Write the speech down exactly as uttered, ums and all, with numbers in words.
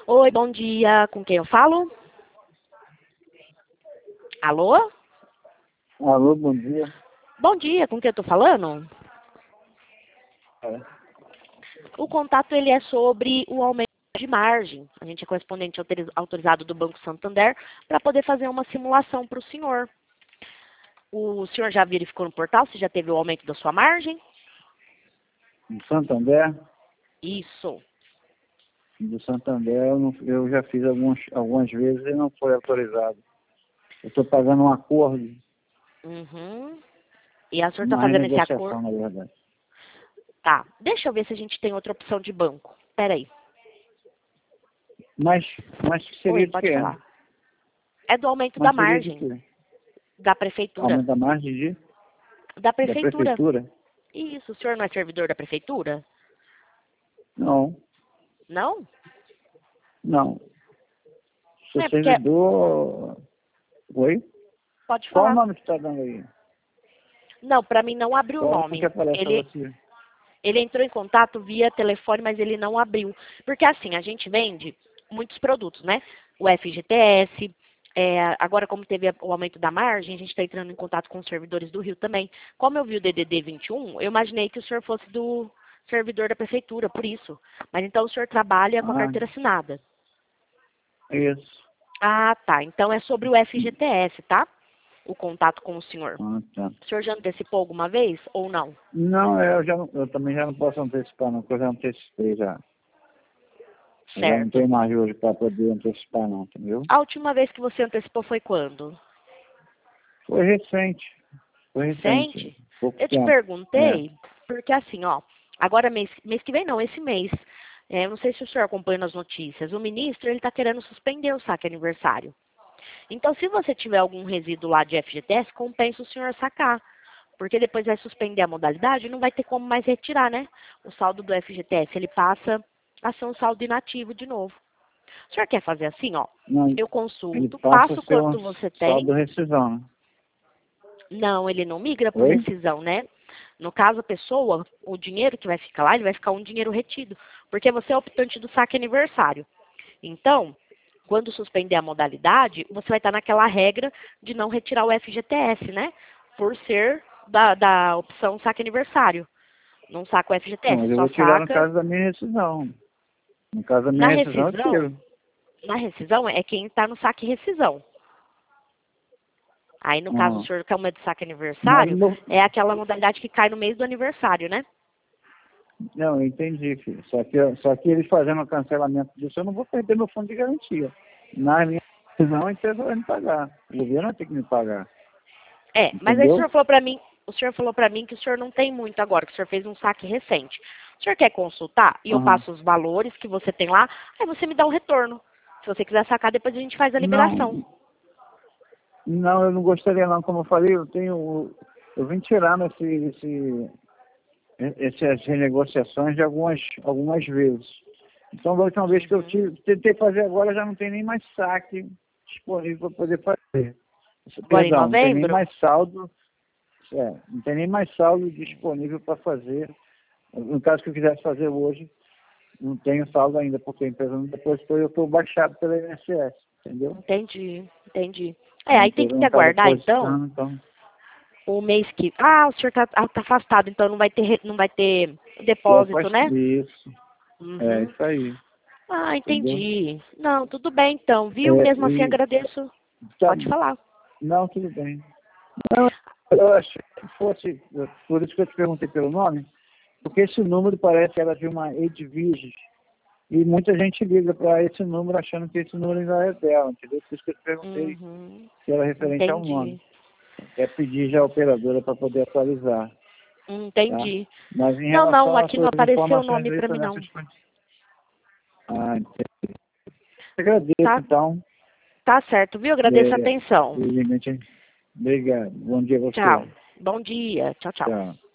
Oi, bom dia. Com quem eu falo? Alô? Alô, bom dia. Bom dia, com quem eu tô falando? É. O contato ele é sobre o aumento de margem. A gente é correspondente autoriz- autorizado do Banco Santander para poder fazer uma simulação para o senhor. O senhor já verificou no portal se já teve o aumento da sua margem? Do Santander, Isso. do Santander eu, não- eu já fiz algumas, algumas vezes e não foi autorizado. Eu estou pagando um acordo, Uhum. E a senhor está uma fazendo esse renegociação, acordo? na verdade. Tá. Deixa eu ver se a gente tem outra opção de banco. Peraí. Mas, mas Oi, seria de pode quê? falar. É do aumento da Mas seria de margem quê? da prefeitura. Aumento da margem de, Da da prefeitura. prefeitura? Isso, o senhor não é servidor da prefeitura? Não, Não? não. Sou É porque... servidor... Oi? Pode Qual o falar. nome que está dando aí? Não, para mim não abriu o Qual o nome que nome. aparece para Ele, você? ele entrou em contato via telefone, mas ele não abriu. Porque assim, a gente vende muitos produtos, né? O F G T S, é, agora como teve o aumento da margem, a gente está entrando em contato com os servidores do Rio também. Como eu vi o D D D vinte e um, eu imaginei que o senhor fosse do servidor da prefeitura, por isso. Mas então o senhor trabalha com a Ah, carteira assinada. isso. Ah, tá. Então é sobre o F G T S, tá? O contato com o senhor. Ah, tá. O senhor já antecipou alguma vez ou não? Não, eu, já, não- eu também já não posso antecipar, não, porque eu já antecipei já. Eu já não Certo. tenho mais hoje para poder antecipar, não, entendeu? A última vez que você antecipou foi quando? Foi recente. Foi recente. Recente? Pouco Eu te tempo. É. perguntei, porque assim, ó, agora mês, mês que vem não, esse mês, é, eu não sei se o senhor acompanha nas notícias, o ministro, ele tá querendo suspender o saque aniversário. Então, se você tiver algum resíduo lá de F G T S, compensa o senhor sacar. Porque depois vai suspender a modalidade e não vai ter como mais retirar, né? O saldo do F G T S, ele passa a ser um saldo inativo de novo. O senhor quer fazer assim, ó? Não, Eu ele consulto, passa a passo ser um quanto você saldo tem. rescisão, né? Não, ele não migra por Oi? rescisão, né? No caso, a pessoa, o dinheiro que vai ficar lá, ele vai ficar um dinheiro retido. Porque você é optante do saque aniversário. Então, quando suspender a modalidade, você vai estar naquela regra de não retirar o F G T S, né? Por ser da, da opção saque aniversário. Não saca o Não, F G T S, mas eu só vou tirar no saca caso da minha rescisão. No caso da na minha rescisão, eu rescisão. tiro. Na rescisão é quem está no saque rescisão. Aí, no caso, o Uhum. senhor quer uma de saque Mas, aniversário, no- é aquela modalidade que cai no mês do aniversário, né? não, eu entendi, filho. Só que, só que eles fazendo o cancelamento disso, eu não vou perder meu fundo de garantia. Na minha rescisão, a empresa vai me pagar. O governo vai ter que me pagar. É, mas aí o Entendeu? senhor falou pra mim, o senhor falou para mim que o senhor não tem muito agora, que o senhor fez um saque recente. O senhor quer consultar? E eu Uhum. passo os valores que você tem lá, aí você me dá um retorno. Se você quiser sacar, depois a gente faz a liberação. Não, não, eu não gostaria não. Como eu falei, eu tenho. Eu vim tirar nesse, esse, essas renegociações de algumas, algumas vezes. Então, da última vez que eu tive, tentei fazer agora, já não tem nem mais saque disponível para poder fazer. Agora em Perdão, não tem nem novembro? mais saldo, é, não tem nem mais saldo disponível para fazer. No caso que eu quisesse fazer hoje, não tenho saldo ainda, porque a empresa não depositou e eu estou baixado pela I N S S, entendeu? Entendi, entendi. É, A aí tem empresa que não está aguardar, então, depositando, então. o mês que... Ah, o senhor tá, ah, tá afastado, então não vai ter, re- não vai ter Tô depósito, afast- né? Isso, é Uhum. isso aí, Ah, entendeu? entendi. Não, tudo bem, então, viu? É, Mesmo assim, e, agradeço. tá, Pode falar. não, tudo bem. Não, eu achei que fosse, por isso que eu te perguntei pelo nome, porque esse número parece que era de uma Edviges, e muita gente liga para esse número achando que esse número ainda é dela, entendeu? Por isso que eu te perguntei Uhum. se era referente ao nome. Entendi. É pedir já a operadora para poder atualizar, tá? Entendi. Mas em Não, não, relação às aqui não suas apareceu o informações nome aí, pra tô mim, nessas não. condições. Ah, entendi. Agradeço, Tá, então. tá certo, viu? Agradeço a É, atenção. felizmente, obrigado. Bom dia a você. Tchau. Bom dia. Tchau, tchau. Tchau.